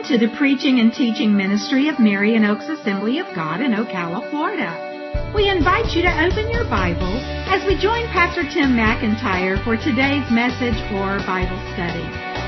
Welcome to the preaching and teaching ministry of Marion Oaks Assembly of God in Ocala, Florida. We invite you to open your Bible as we join Pastor Tim McIntyre for today's message or Bible study.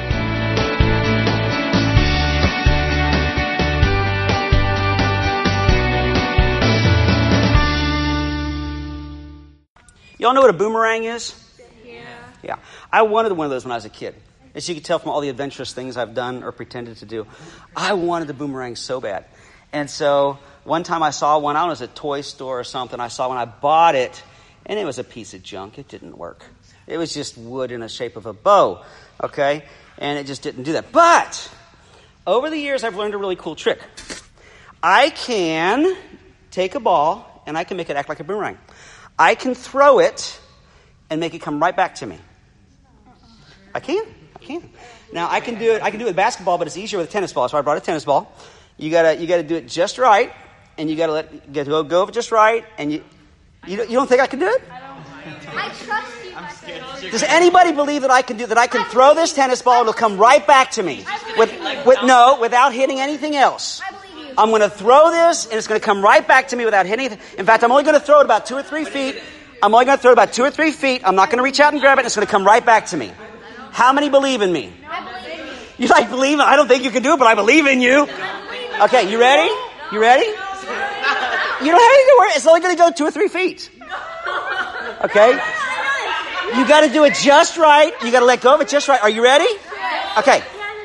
Y'all know what a boomerang is? Yeah. I wanted one of those when I was a kid. As you can tell from all the adventurous things I've done or pretended to do, I wanted the boomerang so bad. And so one time I saw one, I don't know, it was a toy store or something. I saw one, I bought it, and it was a piece of junk. It didn't work. It was just wood in the shape of a bow, okay? And it just didn't do that. But over the years, I've learned a really cool trick. I can take a ball, and I can make it act like a boomerang. I can throw it and make it come right back to me. I can. Now I can do it with basketball, but it's easier with a tennis ball. So I brought a tennis ball. You gotta do it just right, and you gotta go over just right. And you don't think I can do it? I trust you. I'm scared. Does anybody believe that I can do that? I can throw this tennis ball; it'll come right back to me without hitting anything else. I believe you. I'm going to throw this, and it's going to come right back to me without hitting anything. In fact, I'm only going to throw it about 2 or 3 feet. I'm not going to reach out and grab it. And it's going to come right back to me. How many believe in me? I believe you. You like believe? I don't think you can do it, but I believe in you. Okay, you ready? You ready? You don't have anything to worry. It's only going to go 2 or 3 feet. Okay? You got to do it just right. You got to let go of it just right. Are you ready? Okay.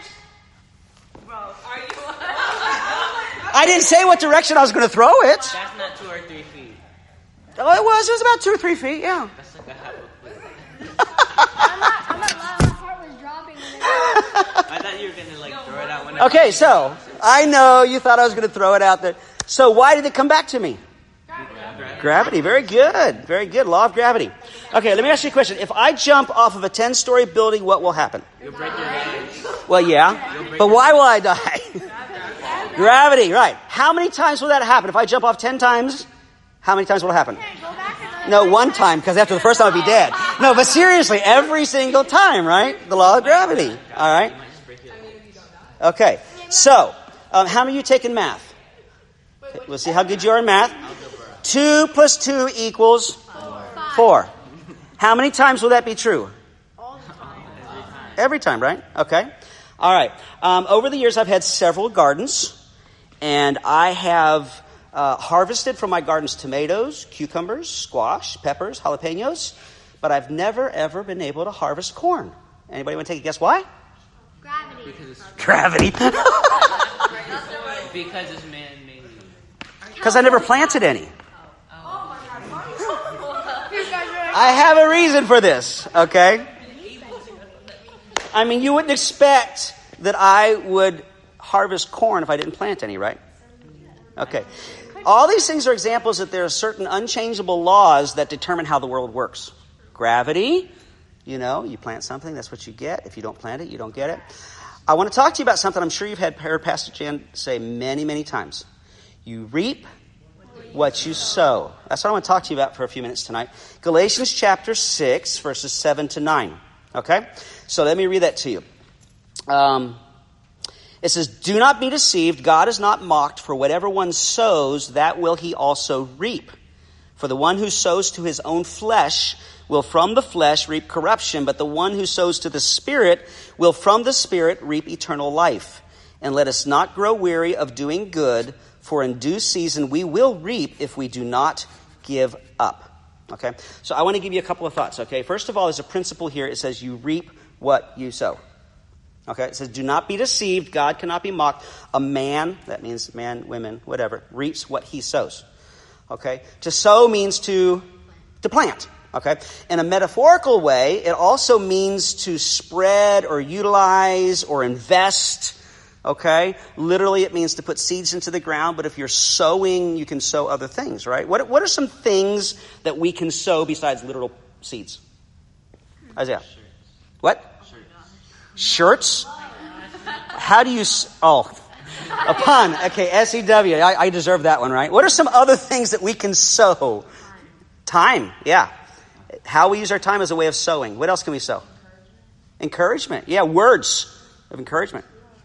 I didn't say what direction I was going to throw it. That's not 2 or 3 feet. Oh, it was. It was about 2 or 3 feet. Yeah. That's like a half a foot. I'm not lying. My heart was dropping. I thought you were going to throw it out when Okay, so I know you thought I was going to throw it out there. So why did it come back to me? Gravity. Very good. Very good. Law of gravity. Okay, let me ask you a question. If I jump off of a 10-story building, what will happen? You'll break your legs. Well, yeah. But why will I die? Gravity, right. How many times will that happen? If I jump off 10 times, how many times will it happen? No, 1 time, because after the first time I'd be dead. No, but seriously, every single time, right? The law of gravity. All right? Okay. So, how many of you taken math? Okay, we'll see how good you are in math. 2 plus 2 equals 4. How many times will that be true? Every time, right? Okay. All right. Over the years, I've had several gardens, and I have harvested from my gardens tomatoes, cucumbers, squash, peppers, jalapenos, but I've never, ever been able to harvest corn. Anybody want to take a guess why? Gravity. Gravity. Because it's man-made. Because I never planted any. I have a reason for this, okay? I mean, you wouldn't expect that I would harvest corn if I didn't plant any, right? Okay. All these things are examples that there are certain unchangeable laws that determine how the world works. Gravity, you plant something, that's what you get. If you don't plant it, you don't get it. I want to talk to you about something I'm sure you've heard Pastor Jan say many, many times. You reap what you sow. That's what I want to talk to you about for a few minutes tonight. Galatians chapter 6, verses 7 to 9. Okay? So let me read that to you. It says, "Do not be deceived. God is not mocked. For whatever one sows, that will he also reap. For the one who sows to his own flesh will from the flesh reap corruption. But the one who sows to the Spirit will from the Spirit reap eternal life. And let us not grow weary of doing good, for in due season we will reap if we do not give up." Okay? So I want to give you a couple of thoughts, okay? First of all, there's a principle here. It says you reap what you sow. Okay? It says do not be deceived. God cannot be mocked. A man, that means man, women, whatever, reaps what he sows. Okay? To sow means to plant. Okay? In a metaphorical way, it also means to spread or utilize or invest. Okay? Literally, it means to put seeds into the ground, but if you're sowing, you can sow other things, right? What are some things that we can sow besides literal seeds? Isaiah? What? Shirts? How do you... a pun. Okay, S-E-W. I deserve that one, right? What are some other things that we can sow? Time, yeah. How we use our time as a way of sowing. What else can we sow? Encouragement. Yeah, words of encouragement.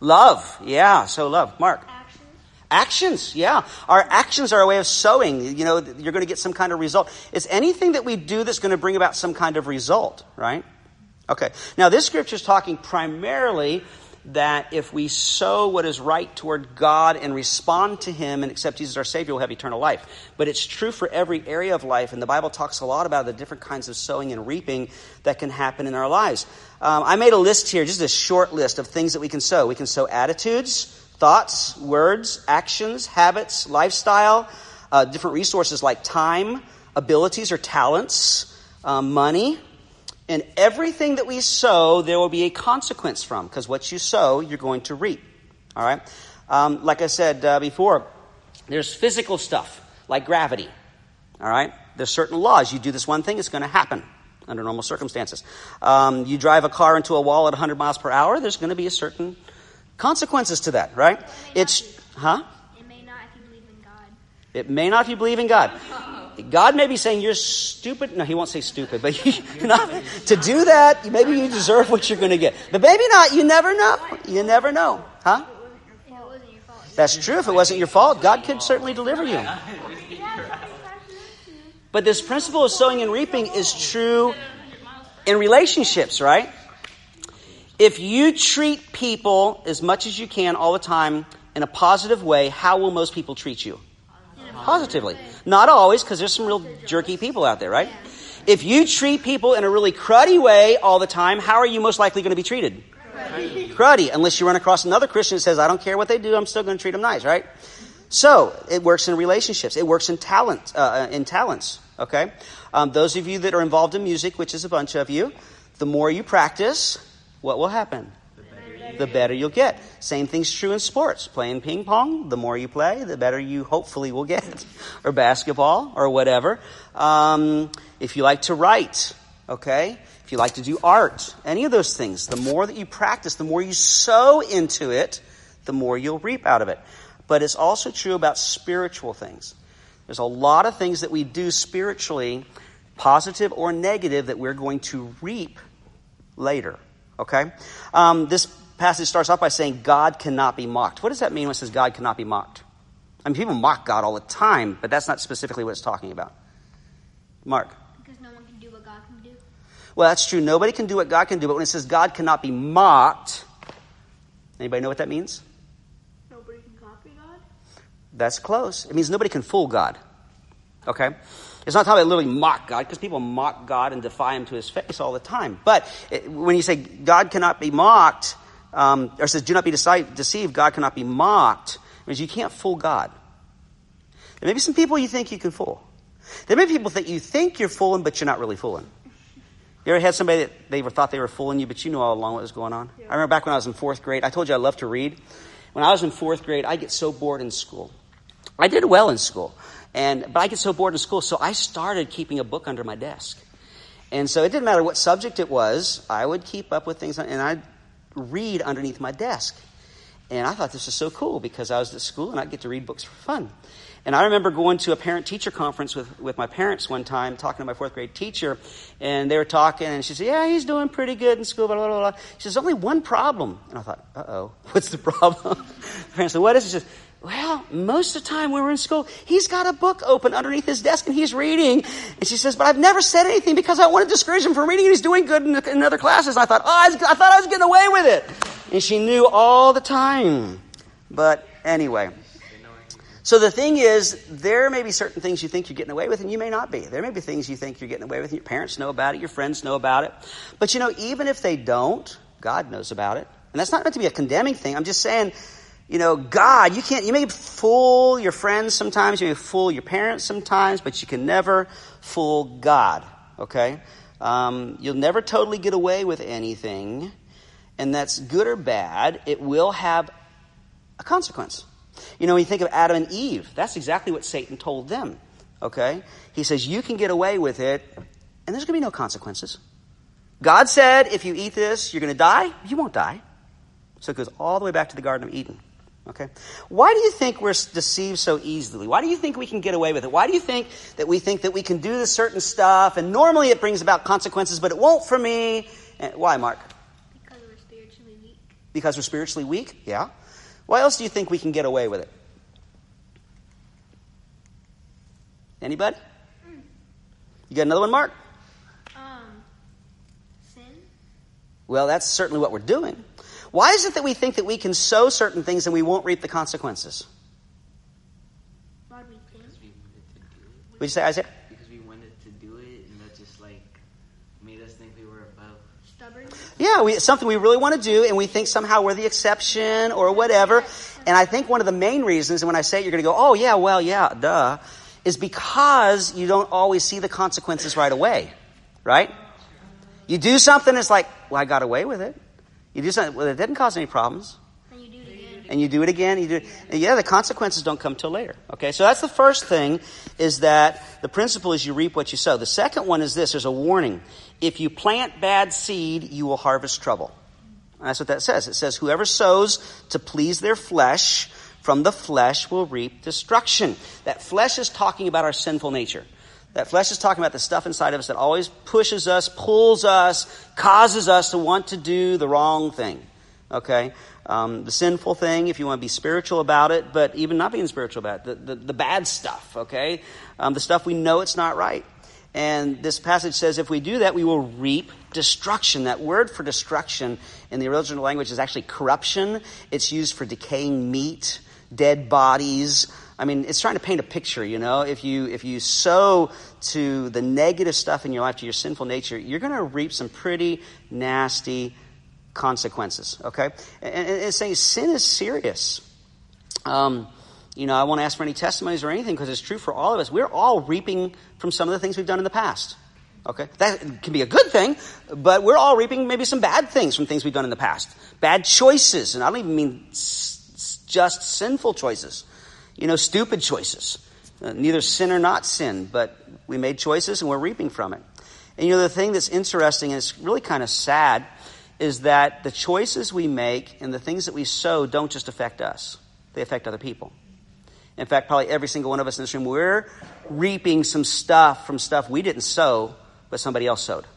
Love. Yeah, so love. Mark. Actions. Actions, yeah. Our actions are a way of sowing. You know, you're going to get some kind of result. It's anything that we do that's going to bring about some kind of result, right? Okay. Now, this scripture is talking primarily that if we sow what is right toward God and respond to Him and accept Jesus as our Savior, we'll have eternal life. But it's true for every area of life, and the Bible talks a lot about the different kinds of sowing and reaping that can happen in our lives. I made a list here, just a short list of things that we can sow. We can sow attitudes, thoughts, words, actions, habits, lifestyle, different resources like time, abilities or talents, money. And everything that we sow, there will be a consequence from, because what you sow, you're going to reap. All right? Like I said before, there's physical stuff, like gravity. All right? There's certain laws. You do this one thing, it's going to happen under normal circumstances. You drive a car into a wall at 100 miles per hour, there's going to be a certain consequences to that, right? It may not if you believe in God. It may not if you believe in God. God may be saying you're stupid. No, He won't say stupid, but to do that, maybe you deserve what you're going to get. But maybe not. You never know. You never know. Huh? If it wasn't your fault. That's true. If it wasn't your fault, God could certainly deliver you. But this principle of sowing and reaping is true in relationships, right? If you treat people as much as you can all the time in a positive way, how will most people treat you? Positively. Not always, because there's some real jerky people out there, right? If you treat people in a really cruddy way all the time, how are you most likely going to be treated? Cruddy. Unless you run across another Christian that says, I don't care what they do, I'm still going to treat them nice, right? So, it works in relationships. It works in talents, okay? Those of you that are involved in music, which is a bunch of you, the more you practice, what will happen? The better you'll get. Same thing's true in sports. Playing ping pong, the more you play, the better you hopefully will get. Or basketball, or whatever. If you like to write, okay? If you like to do art, any of those things, the more that you practice, the more you sow into it, the more you'll reap out of it. But it's also true about spiritual things. There's a lot of things that we do spiritually, positive or negative, that we're going to reap later. Okay? This passage starts off by saying God cannot be mocked. What does that mean when it says God cannot be mocked? I mean, people mock God all the time, but that's not specifically what it's talking about. Mark? Because no one can do what God can do. Well, that's true. Nobody can do what God can do, but when it says God cannot be mocked, anybody know what that means? Nobody can copy God? That's close. It means nobody can fool God. Okay? It's not talking about literally mock God, because people mock God and defy Him to His face all the time. But when you say God cannot be mocked, or says do not be deceived, God cannot be mocked, it means you can't fool God. There may be some people you think you can fool. There may be people that you think you're fooling, but you're not really fooling. You ever had somebody that they thought they were fooling you, but you knew all along what was going on? Yeah. I remember back when I was in 4th grade, I told you I loved to read. When I was in 4th grade, I get so bored in school. I did well in school. But I get so bored in school, so I started keeping a book under my desk. And so it didn't matter what subject it was, I would keep up with things, and I'd read underneath my desk. And I thought this was so cool, because I was at school and I'd get to read books for fun. And I remember going to a parent-teacher conference with my parents one time, talking to my 4th grade teacher, and they were talking, and she said, yeah, he's doing pretty good in school, blah, blah, blah, blah. She says, only one problem. And I thought, uh-oh, what's the problem? The parents said, what is it? She says, well, most of the time when we're in school, he's got a book open underneath his desk and he's reading. And she says, but I've never said anything because I want to discourage him from reading, and he's doing good in other classes. And I thought, I thought I was getting away with it. And she knew all the time. But anyway. So the thing is, there may be certain things you think you're getting away with, and you may not be. There may be things you think you're getting away with, and your parents know about it, your friends know about it. But even if they don't, God knows about it. And that's not meant to be a condemning thing. I'm just saying, God, you may fool your friends sometimes, you may fool your parents sometimes, but you can never fool God, okay? You'll never totally get away with anything, and that's good or bad. It will have a consequence. When you think of Adam and Eve, that's exactly what Satan told them, okay? He says, you can get away with it, and there's going to be no consequences. God said, if you eat this, you're going to die. You won't die. So it goes all the way back to the Garden of Eden. Okay. Why do you think we're deceived so easily? Why do you think we can get away with it? Why do you think that we can do this certain stuff, and normally it brings about consequences, but it won't for me? And why, Mark? Because we're spiritually weak. Because we're spiritually weak? Yeah. Why else do you think we can get away with it? Anybody? You got another one, Mark? Sin. Well, that's certainly what we're doing. Why is it that we think that we can sow certain things and we won't reap the consequences? Why we think? Because we wanted to do it. Would you say, Isaiah? Because we wanted to do it, and that just like made us think we were above. Stubborn. Yeah, something we really want to do, and we think somehow we're the exception or whatever. And I think one of the main reasons, and when I say it, you're going to go, oh, yeah, well, yeah, duh, is because you don't always see the consequences right away, right? You do something, it's like, well, I got away with it. You do something, well, it didn't cause any problems. And you do it again. And you do it again, you do it. And yeah, the consequences don't come till later. Okay, so that's the first thing, is that the principle is you reap what you sow. The second one is this, there's a warning. If you plant bad seed, you will harvest trouble. And that's what that says. It says, whoever sows to please their flesh, from the flesh will reap destruction. That flesh is talking about our sinful nature. That flesh is talking about the stuff inside of us that always pushes us, pulls us, causes us to want to do the wrong thing. Okay? The sinful thing, if you want to be spiritual about it, but even not being spiritual about it, the bad stuff, okay? The stuff we know it's not right. And this passage says if we do that, we will reap destruction. That word for destruction in the original language is actually corruption. It's used for decaying meat, dead bodies. I mean, it's trying to paint a picture, you know. If you sow to the negative stuff in your life, to your sinful nature, you're going to reap some pretty nasty consequences, okay? And it's saying sin is serious. You know, I won't ask for any testimonies or anything because it's true for all of us. We're all reaping from some of the things we've done in the past, okay? That can be a good thing, but we're all reaping maybe some bad things from things we've done in the past. Bad choices, and I don't even mean just sinful choices. You know, stupid choices. Neither sin or not sin, but we made choices and we're reaping from it. And you know, the thing that's interesting and it's really kind of sad is that the choices we make and the things that we sow don't just affect us. They affect other people. In fact, probably every single one of us in this room, we're reaping some stuff from stuff we didn't sow, but somebody else sowed.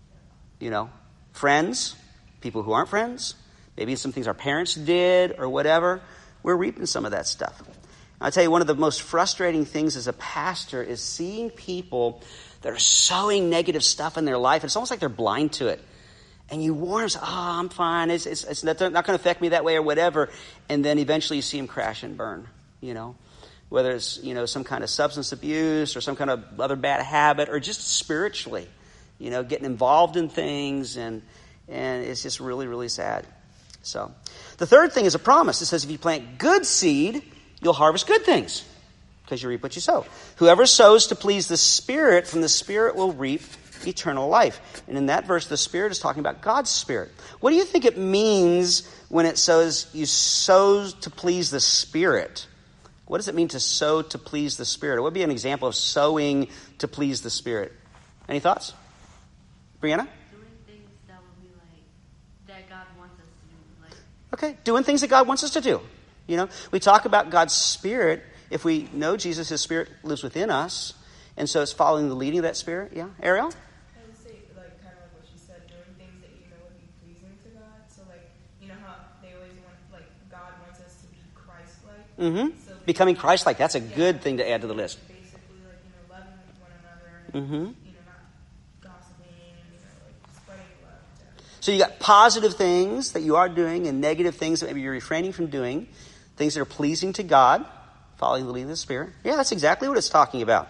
You know, friends, people who aren't friends, maybe some things our parents did or whatever. We're reaping some of that stuff. I'll tell you, one of the most frustrating things as a pastor is seeing people that are sowing negative stuff in their life. It's almost like they're blind to it. And you warn them, I'm fine. It's not going to affect me that way or whatever. And then eventually you see them crash and burn, you know. Whether it's, you know, some kind of substance abuse or some kind of other bad habit or just spiritually, you know, getting involved in things. And it's just really, really sad. So the third thing is a promise. It says if you plant good seed, you'll harvest good things because you reap what you sow. Whoever sows to please the Spirit, from the Spirit will reap eternal life. And in that verse, the Spirit is talking about God's Spirit. What do you think it means when it says you sow to please the Spirit? What does it mean to sow to please the Spirit? What would be an example of sowing to please the Spirit? Any thoughts? Brianna? Doing things that will be like, that God wants us to do. Like, okay, doing things that God wants us to do. You know, we talk about God's Spirit. If we know Jesus, His Spirit lives within us. And so it's following the leading of that Spirit. Yeah, Ariel? I would say, like, kind of like what she said, doing things that you know would be pleasing to God. So, like, you know how they always want, like, God wants us to be Christ-like. Mm-hmm. So Becoming Christ-like. That's a good thing to add to the list. Basically, like, you know, loving one another. Mm-hmm. You know, not gossiping. You know, like, spreading love. So you got positive things that you are doing and negative things that maybe you're refraining from doing. Things that are pleasing to God, following the leading of the Spirit. Yeah, that's exactly what it's talking about.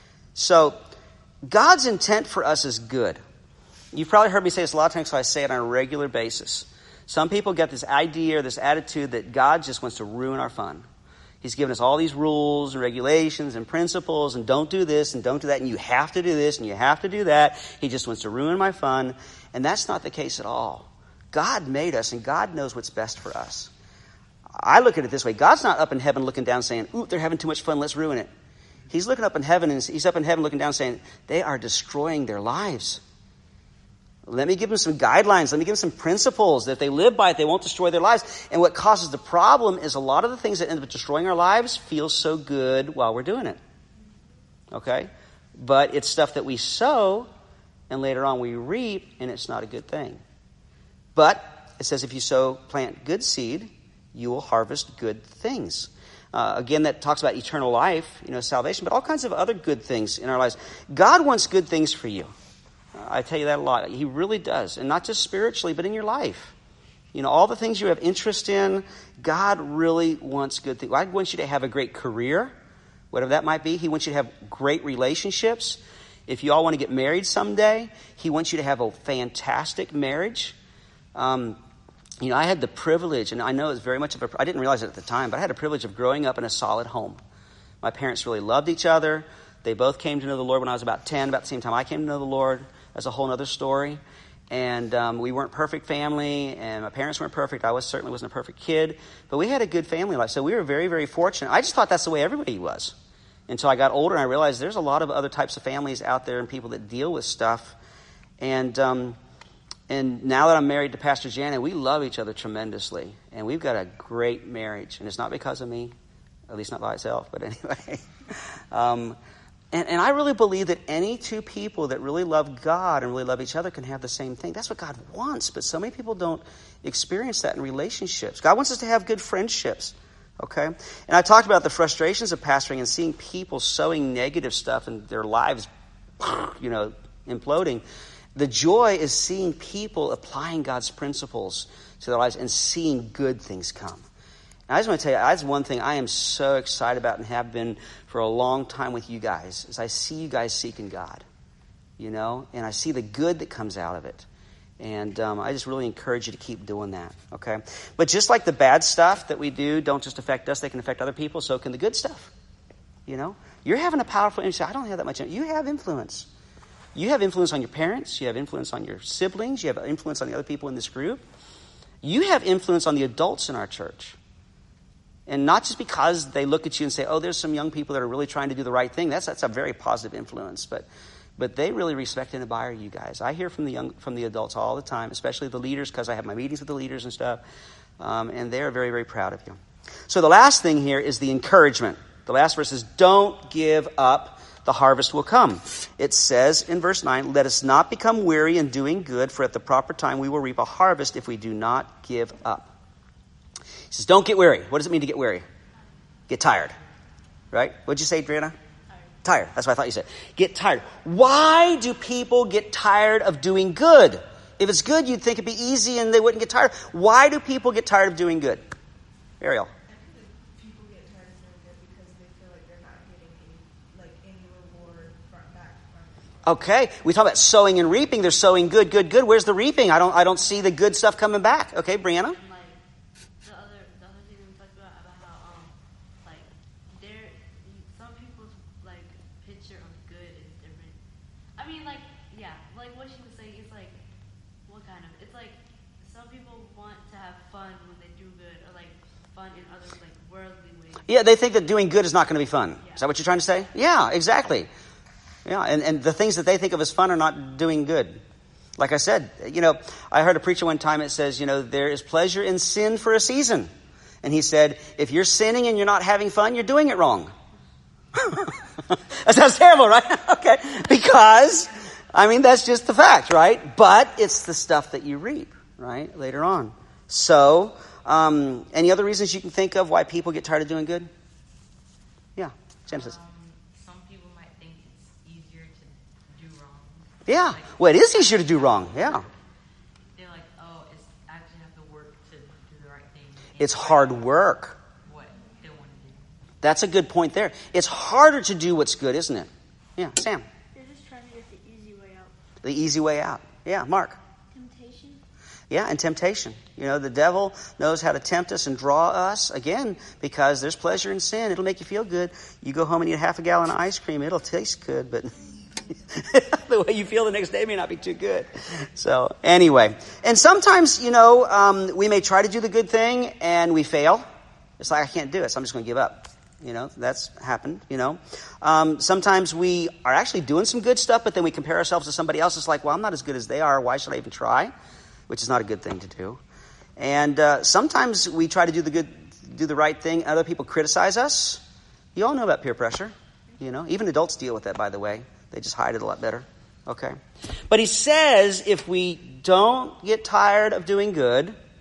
So, God's intent for us is good. You've probably heard me say this a lot of times, so I say it on a regular basis. Some people get this idea or this attitude that God just wants to ruin our fun. He's given us all these rules and regulations and principles and don't do this and don't do that and you have to do this and you have to do that. He just wants to ruin my fun. And that's not the case at all. God made us and God knows what's best for us. I look at it this way. God's not up in heaven looking down saying, ooh, they're having too much fun, let's ruin it. He's looking up in heaven and he's up in heaven looking down saying, they are destroying their lives. Let me give them some guidelines. Let me give them some principles that if they live by it, they won't destroy their lives. And what causes the problem is a lot of the things that end up destroying our lives feel so good while we're doing it. Okay? But it's stuff that we sow and later on we reap and it's not a good thing. But it says, if you plant good seed, you will harvest good things. Again, that talks about eternal life, salvation, but all kinds of other good things in our lives. God wants good things for you. I tell you that a lot. He really does. And not just spiritually, but in your life. All the things you have interest in, God really wants good things. God wants you to have a great career, whatever that might be. He wants you to have great relationships. If you all want to get married someday, He wants you to have a fantastic marriage. I had the privilege, and I know it's very much I didn't realize it at the time, but I had a privilege of growing up in a solid home. My parents really loved each other. They both came to know the Lord when I was about 10, about the same time I came to know the Lord. That's a whole other story. And we weren't a perfect family, and my parents weren't perfect. I certainly wasn't a perfect kid, but we had a good family life. So we were very, very fortunate. I just thought that's the way everybody was until I got older, and I realized there's a lot of other types of families out there and people that deal with stuff. And now that I'm married to Pastor Janet, we love each other tremendously. And we've got a great marriage. And it's not because of me, at least not by itself, but anyway. And I really believe that any two people that really love God and really love each other can have the same thing. That's what God wants. But so many people don't experience that in relationships. God wants us to have good friendships. Okay? And I talked about the frustrations of pastoring and seeing people sowing negative stuff in their lives, imploding. The joy is seeing people applying God's principles to their lives and seeing good things come. And I just want to tell you, that's one thing I am so excited about and have been for a long time with you guys, is I see you guys seeking God, and I see the good that comes out of it. And I just really encourage you to keep doing that, okay? But just like the bad stuff that we do don't just affect us, they can affect other people, so can the good stuff, You're having a powerful influence. I don't have that much influence. You have influence. You have influence on your parents. You have influence on your siblings. You have influence on the other people in this group. You have influence on the adults in our church. And not just because they look at you and say, oh, there's some young people that are really trying to do the right thing. That's a very positive influence. But they really respect and admire you guys. I hear from the adults all the time, especially the leaders, because I have my meetings with the leaders and stuff. And they are very, very proud of you. So the last thing here is the encouragement. The last verse is, don't give up. The harvest will come. It says in verse 9, let us not become weary in doing good, for at the proper time we will reap a harvest if we do not give up. He says, don't get weary. What does it mean to get weary? Get tired. Right? What'd you say, Adriana? Tired. That's what I thought you said. Get tired. Why do people get tired of doing good? If it's good, you'd think it'd be easy and they wouldn't get tired. Why do people get tired of doing good? Ariel. Okay, we talk about sowing and reaping. They're sowing good. Where's the reaping? I don't see the good stuff coming back. Okay, Brianna? The other thing we talked about how some people's picture of good is different. I mean, what she was saying is what kind of? It's some people want to have fun when they do good, or fun in other worldly ways. Yeah, they think that doing good is not going to be fun. Yeah. Is that what you're trying to say? Yeah, exactly. Yeah, and the things that they think of as fun are not doing good. Like I said, I heard a preacher one time, it says, there is pleasure in sin for a season. And he said, if you're sinning and you're not having fun, you're doing it wrong. That sounds terrible, right? Okay. Because, that's just the fact, right? But it's the stuff that you reap, right? Later on. So, any other reasons you can think of why people get tired of doing good? Yeah, Genesis. Yeah. Well, it is easier to do wrong. Yeah. They're it's actually have to work to do the right thing. It's hard work. What they want to do. That's a good point there. It's harder to do what's good, isn't it? Yeah, Sam. They're just trying to get the easy way out. The easy way out. Yeah, Mark. Temptation. Yeah, and temptation. The devil knows how to tempt us and draw us, again, because there's pleasure in sin. It'll make you feel good. You go home and eat half a gallon of ice cream. It'll taste good, but the way you feel the next day may not be too good. So anyway, and sometimes, we may try to do the good thing and we fail. It's I can't do it, so I'm just going to give up. That's happened, Sometimes we are actually doing some good stuff, but then we compare ourselves to somebody else. It's well, I'm not as good as they are. Why should I even try? Which is not a good thing to do. And sometimes we try to do the right thing. Other people criticize us. You all know about peer pressure. Even adults deal with that, by the way. They just hide it a lot better. Okay. But he says if we don't get tired of doing good,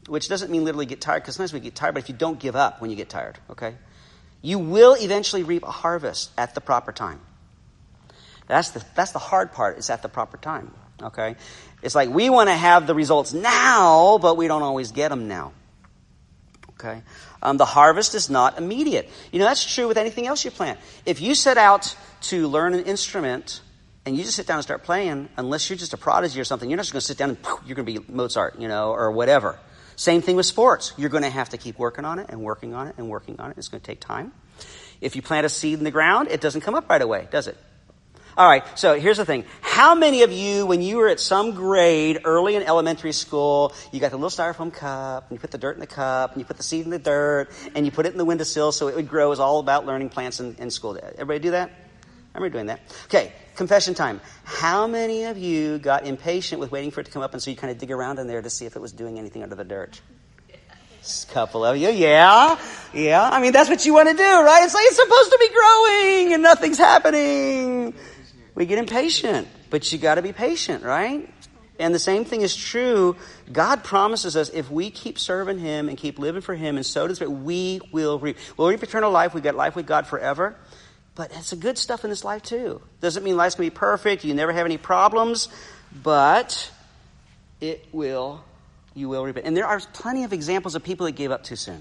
which doesn't mean literally get tired, because sometimes we get tired, but if you don't give up when you get tired, okay, you will eventually reap a harvest at the proper time. That's the hard part, is at the proper time, okay? It's like we want to have the results now, but we don't always get them now, okay? The harvest is not immediate. That's true with anything else you plant. If you set out to learn an instrument and you just sit down and start playing, unless you're just a prodigy or something, you're not just going to sit down and you're going to be Mozart, or whatever. Same thing with sports. You're going to have to keep working on it and working on it and working on it. It's going to take time. If you plant a seed in the ground, it doesn't come up right away, does it? All right, so here's the thing. How many of you, when you were at some grade early in elementary school, you got the little styrofoam cup, and you put the dirt in the cup, and you put the seed in the dirt, and you put it in the windowsill so it would grow? It was all about learning plants in school. Everybody do that? I remember doing that. Okay, confession time. How many of you got impatient with waiting for it to come up, and so you kind of dig around in there to see if it was doing anything under the dirt? A couple of you, yeah. I mean, that's what you want to do, right? It's like it's supposed to be growing, and nothing's happening. We get impatient, but you got to be patient, right? And the same thing is true. God promises us if we keep serving Him and keep living for Him and so does we will reap. We'll reap eternal life. We get life with God forever. But it's the good stuff in this life too. Doesn't mean life's going to be perfect. You never have any problems, but you will reap it. And there are plenty of examples of people that gave up too soon.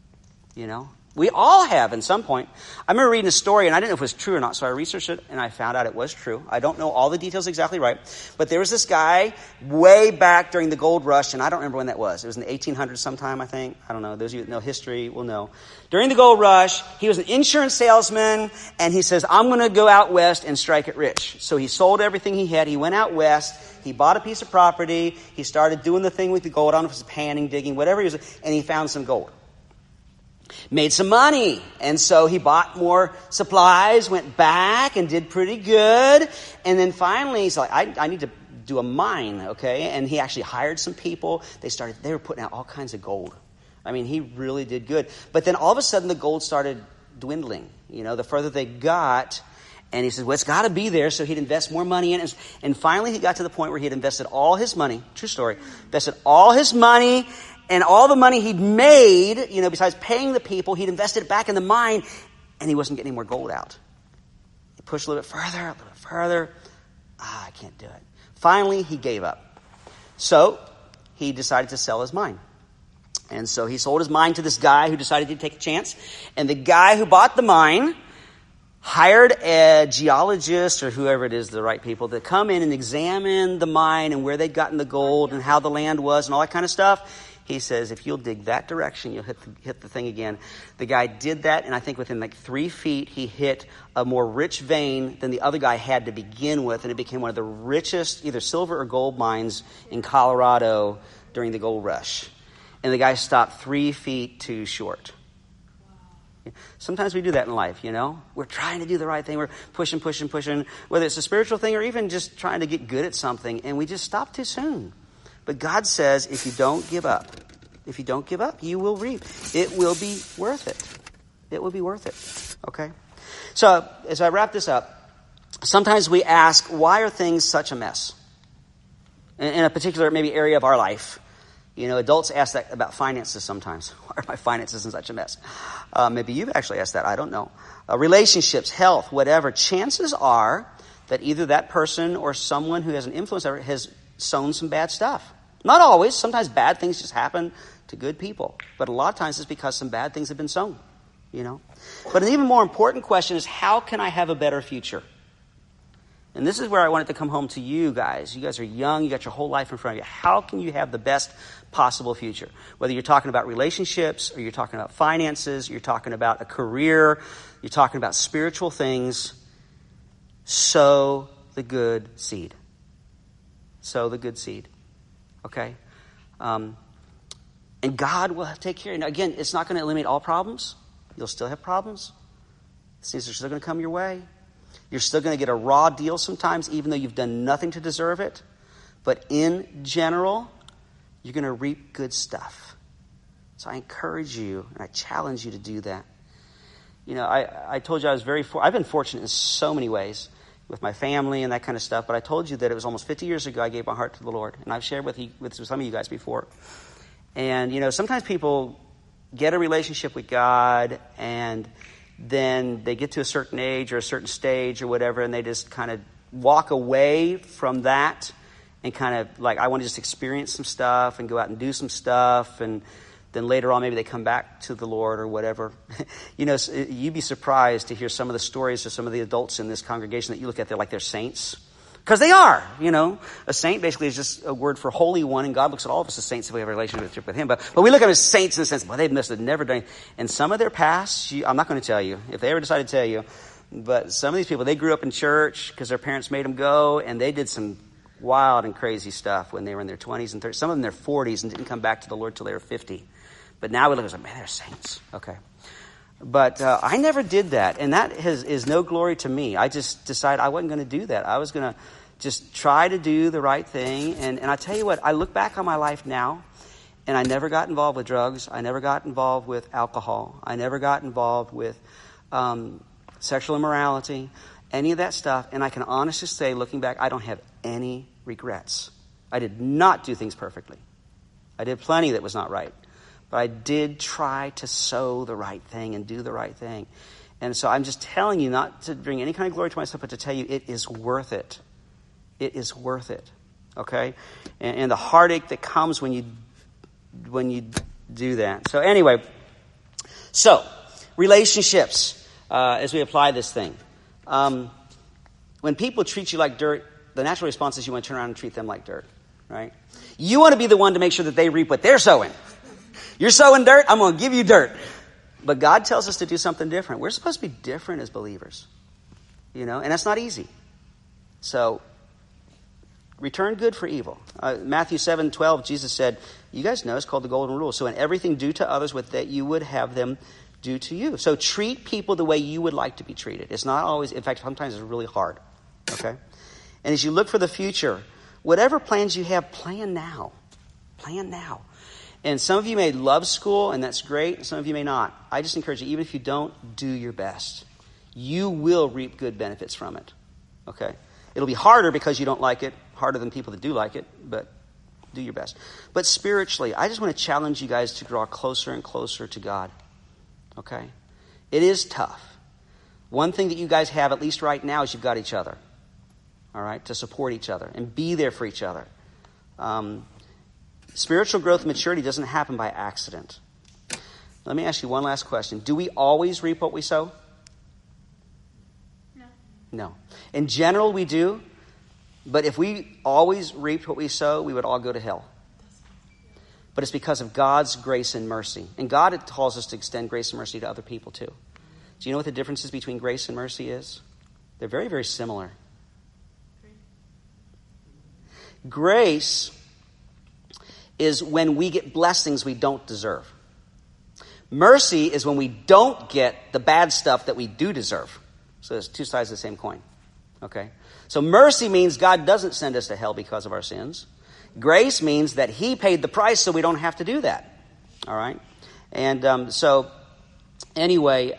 We all have at some point. I remember reading a story, and I didn't know if it was true or not, so I researched it, and I found out it was true. I don't know all the details exactly right, but there was this guy way back during the gold rush, and I don't remember when that was. It was in the 1800s sometime, I think. I don't know. Those of you that know history will know. During the gold rush, he was an insurance salesman, and he says, I'm going to go out west and strike it rich. So he sold everything he had. He went out west. He bought a piece of property. He started doing the thing with the gold. I don't know if it was panning, digging, whatever he was, and he found some gold. Made some money, and so he bought more supplies, went back and did pretty good, and then finally he's like, I need to do a mine, okay? And he actually hired some people. They were putting out all kinds of gold. I mean, he really did good. But then all of a sudden the gold started dwindling, the further they got, and he said, well, it's got to be there, so he'd invest more money in it. And finally he got to the point where he had invested all his money, true story, invested all his money. And all the money he'd made, besides paying the people, he'd invested it back in the mine, and he wasn't getting any more gold out. He pushed a little bit further. I can't do it. Finally, he gave up. So he decided to sell his mine. And so he sold his mine to this guy who decided to take a chance. And the guy who bought the mine hired a geologist or whoever it is, the right people, to come in and examine the mine and where they'd gotten the gold and how the land was and all that kind of stuff. He says, if you'll dig that direction, you'll hit the thing again. The guy did that, and I think within 3 feet, he hit a more rich vein than the other guy had to begin with, and it became one of the richest, either silver or gold mines in Colorado during the gold rush. And the guy stopped 3 feet too short. Wow. Sometimes we do that in life, We're trying to do the right thing. We're pushing, whether it's a spiritual thing or even just trying to get good at something, and we just stop too soon. But God says, if you don't give up, you will reap. It will be worth it. It will be worth it. Okay? So, as I wrap this up, sometimes we ask, why are things such a mess? In a particular, maybe, area of our life. Adults ask that about finances sometimes. Why are my finances in such a mess? Maybe you've actually asked that. I don't know. Relationships, health, whatever. Chances are that either that person or someone who has an influence over it has sown some bad stuff. Not always. Sometimes bad things just happen to good people. But a lot of times it's because some bad things have been sown, But an even more important question is, how can I have a better future? And this is where I wanted to come home to you guys. You guys are young. You got your whole life in front of you. How can you have the best possible future? Whether you're talking about relationships or you're talking about finances, you're talking about a career, you're talking about spiritual things, sow the good seed. Sow the good seed. Okay? And God will take care of you. Now, again, it's not going to eliminate all problems. You'll still have problems. Things are still going to come your way. You're still going to get a raw deal sometimes, even though you've done nothing to deserve it. But in general, you're going to reap good stuff. So I encourage you and I challenge you to do that. I told you I've been fortunate in so many ways with my family and that kind of stuff. But I told you that it was almost 50 years ago I gave my heart to the Lord. And I've shared with some of you guys before. And, sometimes people get a relationship with God and then they get to a certain age or a certain stage or whatever, and they just kind of walk away from that and kind of like, I want to just experience some stuff and go out and do some stuff, and then later on maybe they come back to the Lord or whatever. You'd be surprised to hear some of the stories of some of the adults in this congregation that you look at, they're like they're saints. Because they are, A saint basically is just a word for holy one, and God looks at all of us as saints if we have a relationship with him. But we look at them as saints in the sense, well, they must have never done anything. And some of their past, I'm not going to tell you, if they ever decide to tell you, but some of these people, they grew up in church because their parents made them go, and they did some wild and crazy stuff when they were in their 20s and 30s. Some of them in their 40s and didn't come back to the Lord till they were 50. But now we look at them, man, they're saints. Okay. But I never did that, and that is no glory to me. I just decided I wasn't going to do that. I was going to just try to do the right thing. And I tell you what, I look back on my life now, and I never got involved with drugs. I never got involved with alcohol. I never got involved with sexual immorality, any of that stuff. And I can honestly say, looking back, I don't have any regrets. I did not do things perfectly. I did plenty that was not right. But I did try to sow the right thing and do the right thing. And so I'm just telling you, not to bring any kind of glory to myself, but to tell you it is worth it. It is worth it. Okay? And the heartache that comes when you do that. So anyway, relationships, as we apply this thing. When people treat you like dirt, the natural response is you want to turn around and treat them like dirt. Right? You want to be the one to make sure that they reap what they're sowing. You're sowing dirt, I'm going to give you dirt. But God tells us to do something different. We're supposed to be different as believers. And that's not easy. So, return good for evil. Matthew 7:12, Jesus said, you guys know it's called the golden rule. So in everything, do to others what that you would have them do to you. So treat people the way you would like to be treated. It's not always, in fact, sometimes it's really hard. Okay? And as you look for the future, whatever plans you have, plan now. Plan now. And some of you may love school, and that's great. Some of you may not. I just encourage you, even if you don't, do your best. You will reap good benefits from it. Okay? It'll be harder because you don't like it, harder than people that do like it, but do your best. But spiritually, I just want to challenge you guys to draw closer and closer to God. Okay? It is tough. One thing that you guys have, at least right now, is you've got each other. All right? To support each other and be there for each other. Spiritual growth and maturity doesn't happen by accident. Let me ask you one last question. Do we always reap what we sow? No. In general, we do. But if we always reaped what we sow, we would all go to hell. But it's because of God's grace and mercy. And God calls us to extend grace and mercy to other people too. Do you know what the differences between grace and mercy is? They're very, very similar. Grace is when we get blessings we don't deserve. Mercy is when we don't get the bad stuff that we do deserve. So there's two sides of the same coin. Okay? So mercy means God doesn't send us to hell because of our sins. Grace means that he paid the price so we don't have to do that. All right? And so anyway,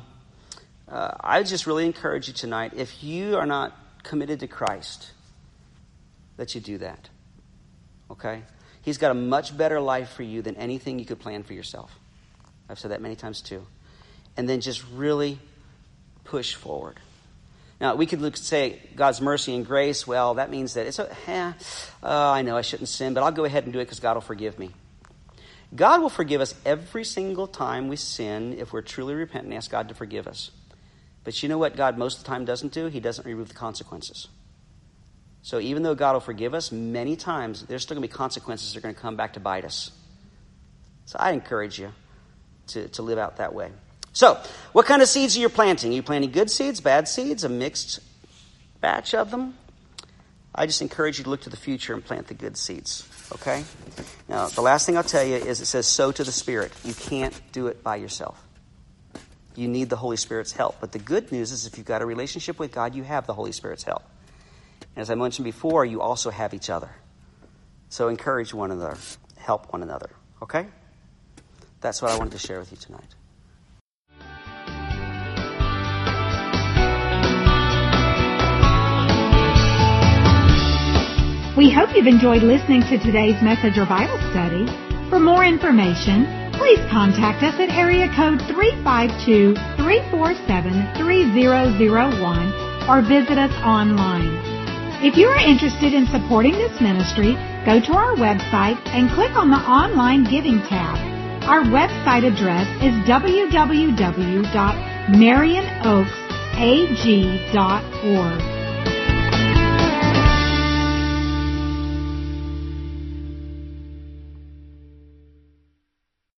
I just really encourage you tonight, if you are not committed to Christ, that you do that. Okay? He's got a much better life for you than anything you could plan for yourself. I've said that many times too. And then just really push forward. Now, we could say God's mercy and grace. Well, that means that I know I shouldn't sin, but I'll go ahead and do it because God will forgive me. God will forgive us every single time we sin if we're truly repentant and ask God to forgive us. But you know what God most of the time doesn't do? He doesn't remove the consequences. So even though God will forgive us, many times there's still going to be consequences that are going to come back to bite us. So I encourage you to live out that way. So, what kind of seeds are you planting? Are you planting good seeds, bad seeds, a mixed batch of them? I just encourage you to look to the future and plant the good seeds. Okay? Now, the last thing I'll tell you is it says sow to the Spirit. You can't do it by yourself. You need the Holy Spirit's help. But the good news is if you've got a relationship with God, you have the Holy Spirit's help. And as I mentioned before, you also have each other. So encourage one another. Help one another. Okay? That's what I wanted to share with you tonight. We hope you've enjoyed listening to today's message or Bible study. For more information, please contact us at area code 352-347-3001 or visit us online. If you are interested in supporting this ministry, go to our website and click on the Online Giving tab. Our website address is www.marionoaksag.org.